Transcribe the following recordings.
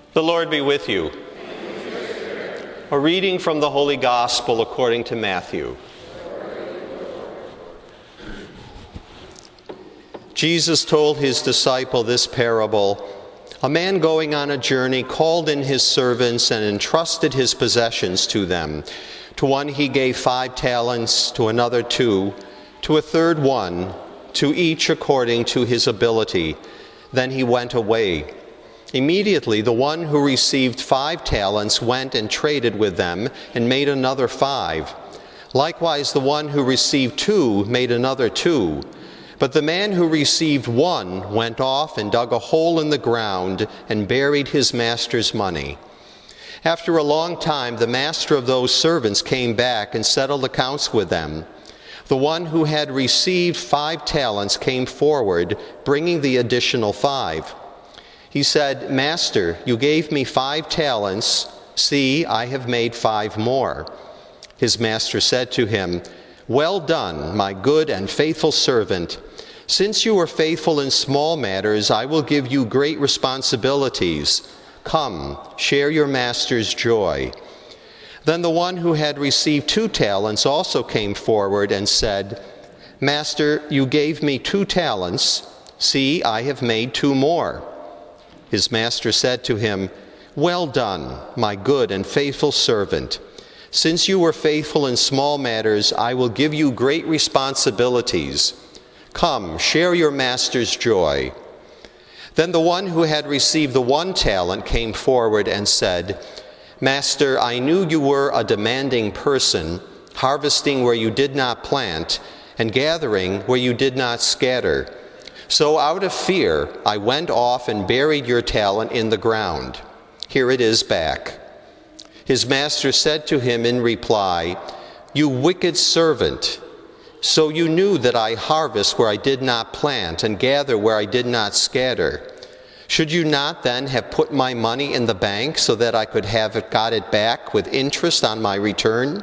The Lord be with you. A reading from the Holy Gospel according to Matthew. Jesus told his disciple this parable. A man going on a journey called in his servants and entrusted his possessions to them. To one he gave 5 talents, to another 2, to a third 1, to each according to his ability. Then he went away. Immediately the one who received 5 talents went and traded with them and made another 5. Likewise the one who received 2 made another 2. But the man who received 1 went off and dug a hole in the ground and buried his master's money. After a long time the master of those servants came back and settled accounts with them. The one who had received 5 talents came forward, bringing the additional 5. He said, "Master, you gave me 5 talents. See, I have made 5 more." His master said to him, "Well done, my good and faithful servant. Since you were faithful in small matters, I will give you great responsibilities. Come, share your master's joy." Then the one who had received 2 talents also came forward and said, "Master, you gave me 2 talents. See, I have made 2 more." His master said to him, "Well done, my good and faithful servant. Since you were faithful in small matters, I will give you great responsibilities. Come, share your master's joy." Then the one who had received the 1 talent came forward and said, "Master, I knew you were a demanding person, harvesting where you did not plant, and gathering where you did not scatter. So out of fear, I went off and buried your talent in the ground. Here it is back." His master said to him in reply, "You wicked servant, so you knew that I harvest where I did not plant and gather where I did not scatter. Should you not then have put my money in the bank so that I could have got it back with interest on my return?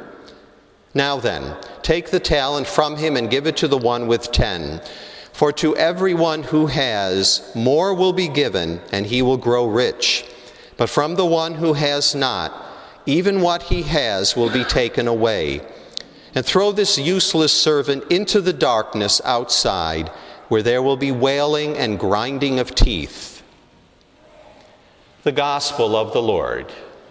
Now then, take the talent from him and give it to the one with 10. For to everyone who has, more will be given, and he will grow rich. But from the one who has not, even what he has will be taken away. And throw this useless servant into the darkness outside, where there will be wailing and grinding of teeth." The Gospel of the Lord.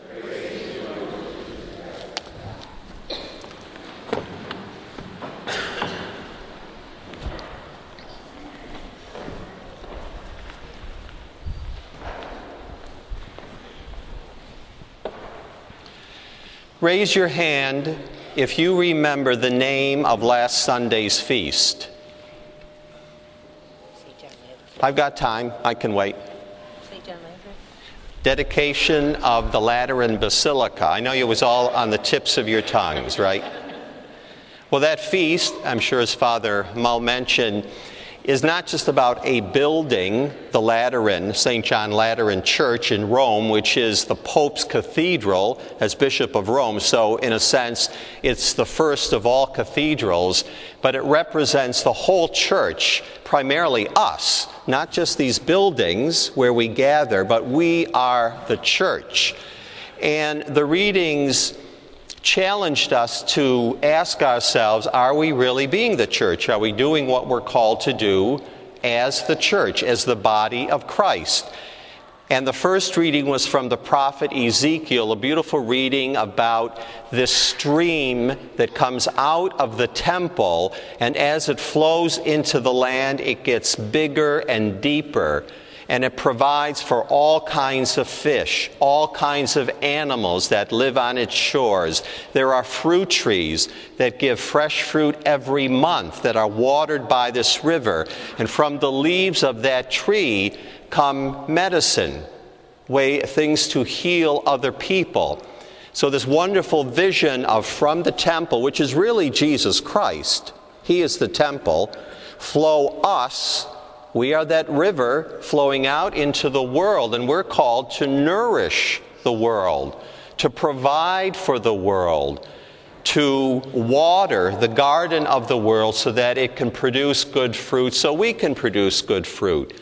Raise your hand if you remember the name of last Sunday's feast. I've got time. I can wait. Dedication of the Lateran Basilica. I know it was all on the tips of your tongues, right? Well, that feast, I'm sure as Father Mull mentioned, is not just about a building, the Lateran, St. John Lateran Church in Rome, which is the Pope's cathedral as Bishop of Rome. So in a sense, it's the first of all cathedrals, but it represents the whole church, primarily us, not just these buildings where we gather, but we are the church. And the readings challenged us to ask ourselves, are we really being the church? Are we doing what we're called to do as the church, as the body of Christ? And the first reading was from the prophet Ezekiel, a beautiful reading about this stream that comes out of the temple, and as it flows into the land, it gets bigger and deeper. And it provides for all kinds of fish, all kinds of animals that live on its shores. There are fruit trees that give fresh fruit every month that are watered by this river. And from the leaves of that tree come medicine, things to heal other people. So this wonderful vision of from the temple, which is really Jesus Christ, He is the temple, flow us. We are that river flowing out into the world, and we're called to nourish the world, to provide for the world, to water the garden of the world so that it can produce good fruit, so we can produce good fruit.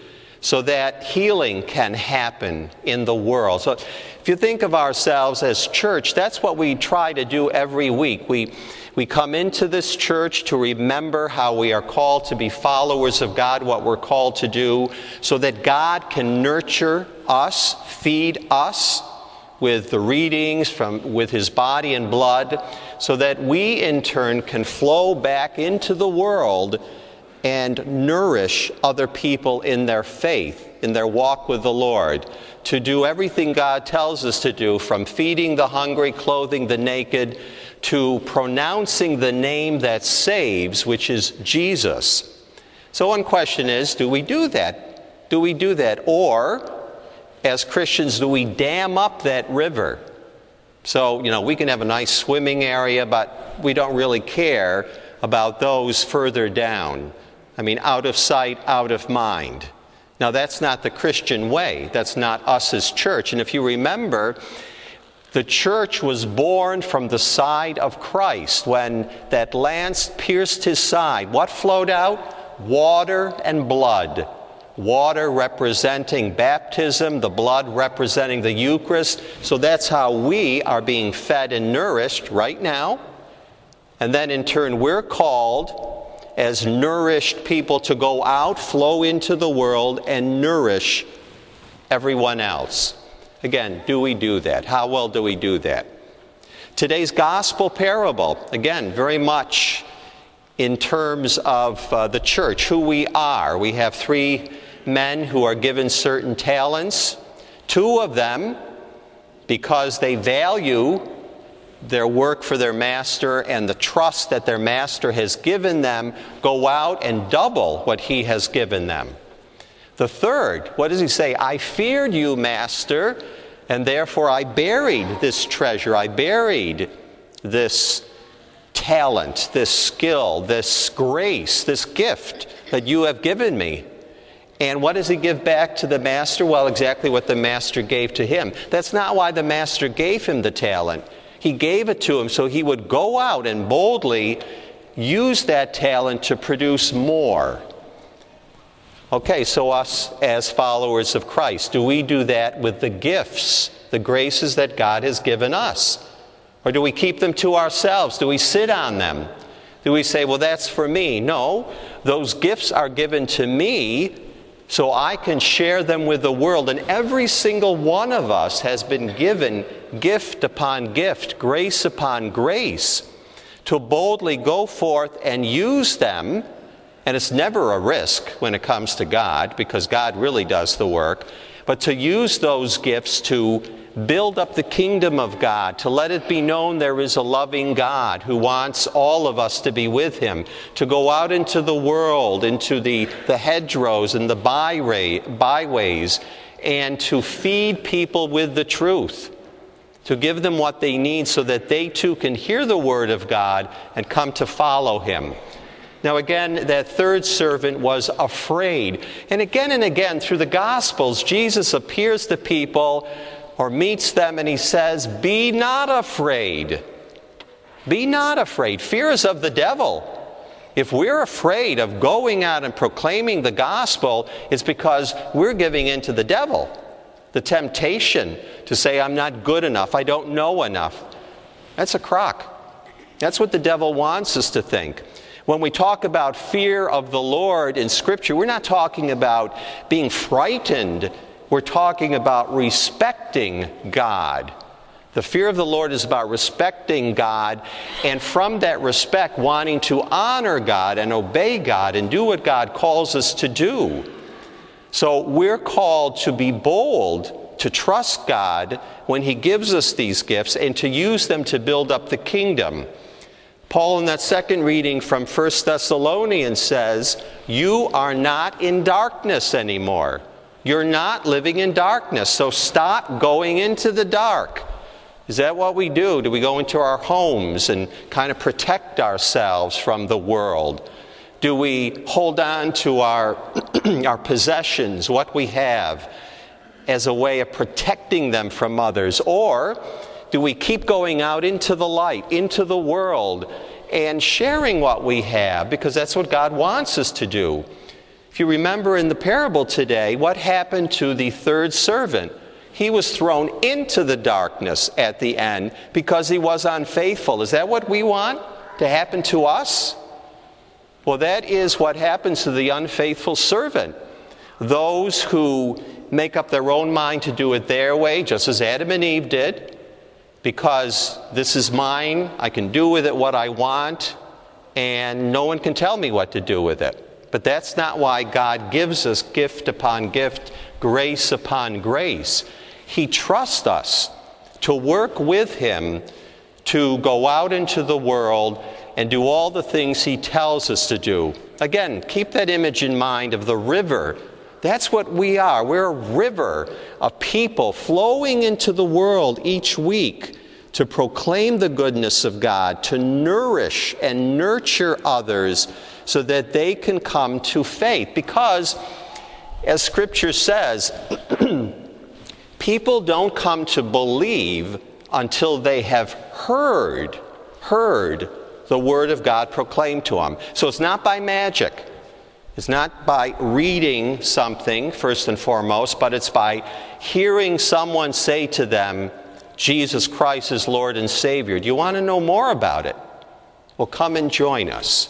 so that healing can happen in the world. So if you think of ourselves as church, that's what we try to do every week. We come into this church to remember how we are called to be followers of God, what we're called to do, so that God can nurture us, feed us with the readings with His body and blood, so that we in turn can flow back into the world and nourish other people in their faith, in their walk with the Lord, to do everything God tells us to do, from feeding the hungry, clothing the naked, to pronouncing the name that saves, which is Jesus. So one question is, do we do that? Do we do that? Or, as Christians, do we dam up that river? So, we can have a nice swimming area, but we don't really care about those further down. Out of sight, out of mind. Now, that's not the Christian way. That's not us as church. And if you remember, the church was born from the side of Christ. When that lance pierced His side, what flowed out? Water and blood. Water representing baptism, the blood representing the Eucharist. So that's how we are being fed and nourished right now. And then in turn, we're called as nourished people to go out, flow into the world, and nourish everyone else. Again, do we do that? How well do we do that? Today's gospel parable, again, very much in terms of the church, who we are. We have 3 men who are given certain talents. 2 of them, because they value their work for their master and the trust that their master has given them, go out and double what he has given them. The 3rd, what does he say? I feared you, master, and therefore I buried this treasure. I buried this talent, this skill, this grace, this gift that you have given me. And what does he give back to the master? Well, exactly what the master gave to him. That's not why the master gave him the talent. He gave it to him so he would go out and boldly use that talent to produce more. Okay, so us as followers of Christ, do we do that with the gifts, the graces that God has given us? Or do we keep them to ourselves? Do we sit on them? Do we say, well, that's for me? No, those gifts are given to me so I can share them with the world. And every single one of us has been given gift upon gift, grace upon grace, to boldly go forth and use them. And it's never a risk when it comes to God, because God really does the work. But to use those gifts to build up the kingdom of God, to let it be known there is a loving God who wants all of us to be with Him, to go out into the world, into the hedgerows and the byways, and to feed people with the truth, to give them what they need so that they too can hear the word of God and come to follow Him. Now again, that 3rd servant was afraid. And again, through the Gospels, Jesus appears to people or meets them and He says, be not afraid. Be not afraid. Fear is of the devil. If we're afraid of going out and proclaiming the gospel, it's because we're giving in to the devil. The temptation to say, I'm not good enough, I don't know enough. That's a crock. That's what the devil wants us to think. When we talk about fear of the Lord in Scripture, we're not talking about being frightened. We're talking about respecting God. The fear of the Lord is about respecting God, and from that respect, wanting to honor God and obey God and do what God calls us to do. So we're called to be bold, to trust God when He gives us these gifts, and to use them to build up the kingdom. Paul, in that second reading from 1 Thessalonians, says, you are not in darkness anymore. You're not living in darkness, so stop going into the dark. Is that what we do? Do we go into our homes and kind of protect ourselves from the world? Do we hold on to our possessions, what we have, as a way of protecting them from others? Or do we keep going out into the light, into the world, and sharing what we have, because that's what God wants us to do? If you remember in the parable today, what happened to the third servant? He was thrown into the darkness at the end because he was unfaithful. Is that what we want to happen to us? Well, that is what happens to the unfaithful servant. Those who make up their own mind to do it their way, just as Adam and Eve did, because this is mine, I can do with it what I want, and no one can tell me what to do with it. But that's not why God gives us gift upon gift, grace upon grace. He trusts us to work with Him to go out into the world and do all the things He tells us to do. Again, keep that image in mind of the river. That's what we are. We're a river, a people flowing into the world each week to proclaim the goodness of God, to nourish and nurture others so that they can come to faith. Because, as Scripture says, people don't come to believe until they have heard the Word of God proclaimed to them. So it's not by magic. It's not by reading something, first and foremost, but it's by hearing someone say to them, Jesus Christ is Lord and Savior. Do you want to know more about it? Well, come and join us.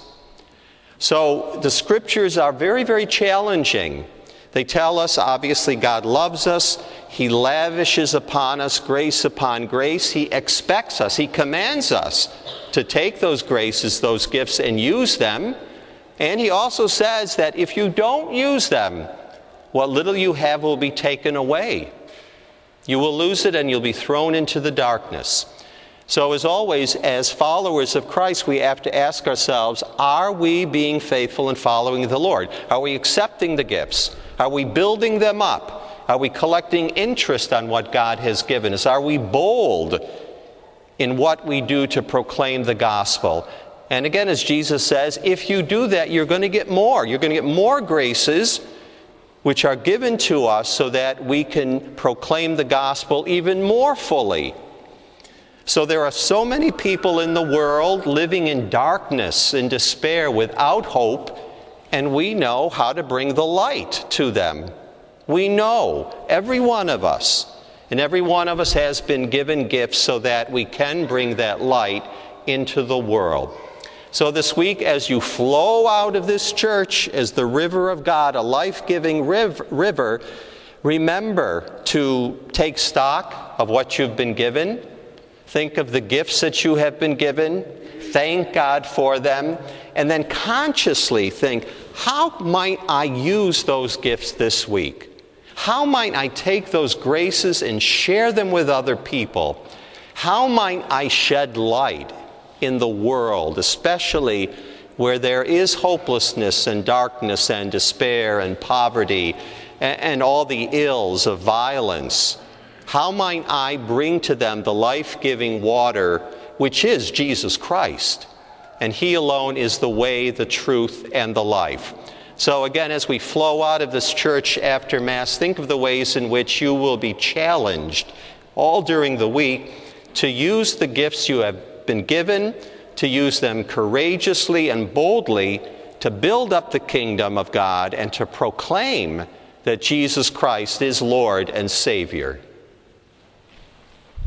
So the Scriptures are very, very challenging. They tell us, obviously, God loves us. He lavishes upon us grace upon grace. He expects us. He commands us to take those graces, those gifts, and use them. And He also says that if you don't use them, what little you have will be taken away. You will lose it and you'll be thrown into the darkness. So as always, as followers of Christ, we have to ask ourselves, are we being faithful in following the Lord? Are we accepting the gifts? Are we building them up? Are we collecting interest on what God has given us? Are we bold in what we do to proclaim the gospel? And again, as Jesus says, if you do that, you're going to get more. You're going to get more graces which are given to us so that we can proclaim the gospel even more fully. So there are so many people in the world living in darkness and despair without hope, and we know how to bring the light to them. We know, every one of us, and every one of us has been given gifts so that we can bring that light into the world. So this week, as you flow out of this church as the river of God, a life-giving river, remember to take stock of what you've been given. Think of the gifts that you have been given. Thank God for them. And then consciously think, how might I use those gifts this week? How might I take those graces and share them with other people? How might I shed light in the world, especially where there is hopelessness and darkness and despair and poverty and all the ills of violence? How might I bring to them the life-giving water, which is Jesus Christ? And He alone is the way, the truth, and the life. So again, as we flow out of this church after Mass, think of the ways in which you will be challenged all during the week to use the gifts you have been given, to use them courageously and boldly to build up the kingdom of God and to proclaim that Jesus Christ is Lord and Savior.